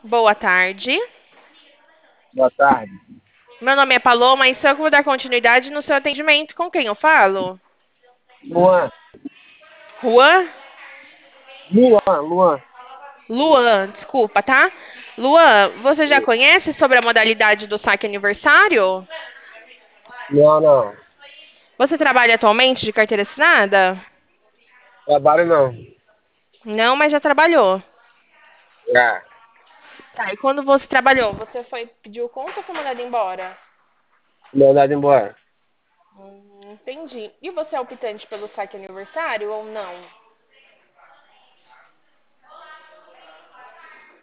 Boa tarde. Boa tarde. Meu nome é Paloma e sou eu que vou dar continuidade no seu atendimento. Com quem eu falo? Luan, Juan? Luan. Luan, desculpa, tá? Luan, você já conhece sobre a modalidade do saque aniversário? Não, não. Você trabalha atualmente de carteira assinada? Trabalho não. Não, mas já trabalhou. Já. Tá, e quando você trabalhou, você pediu conta ou foi mandado embora? Mandado embora. Entendi. E você é optante pelo saque aniversário ou não?